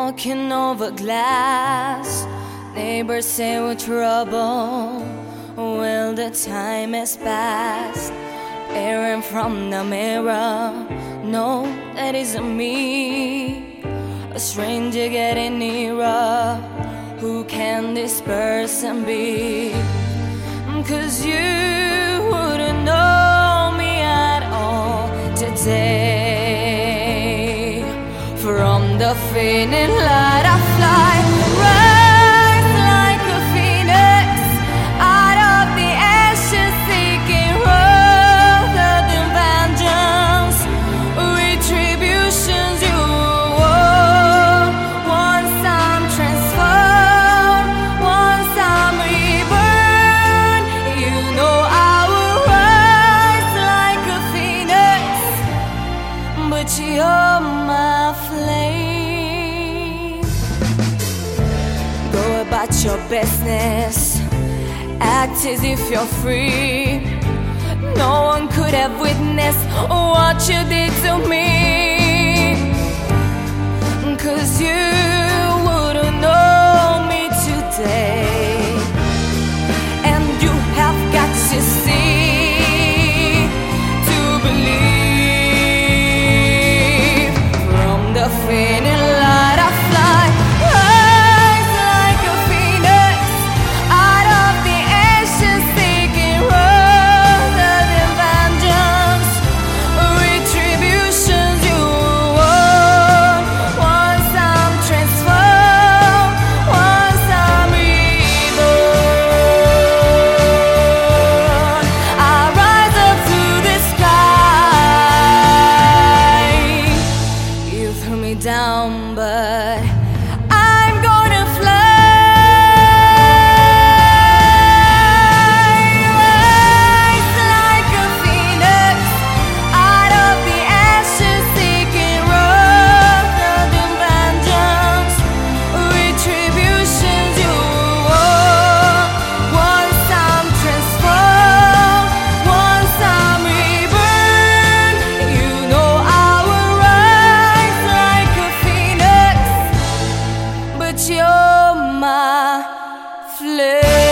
walking over glass. Neighbors say we're trouble. Well, the time has passed. Peering from the mirror, no, that isn't me. A stranger getting nearer. Who can this person be? 'Cause you wouldn't know me at all today. From the fading light I fly, rise like a phoenix out of the ashes, seeking rather than vengeance, retributions you want. Once I'm transformed, once I'm reborn, you know I will rise like a phoenix, but you're my flame. Go about your business, act as if you're free. No one could have witnessed what you did to me. 'Cause you wouldn't know me today. And you have got to see to believe. From the fading light I fly, rise like a phoenix out of the ashes, seeking rather than vengeance, retributions you want. Once I'm transformed, once I'm reborn, I rise up to the sky. You threw me down, but I'm gonna fly. Rise like a phoenix out of the ashes, seeking rather than vengeance, retributions you want. Once I'm transformed, once I'm reborn, you know I will rise like a phoenix, but you're my flame.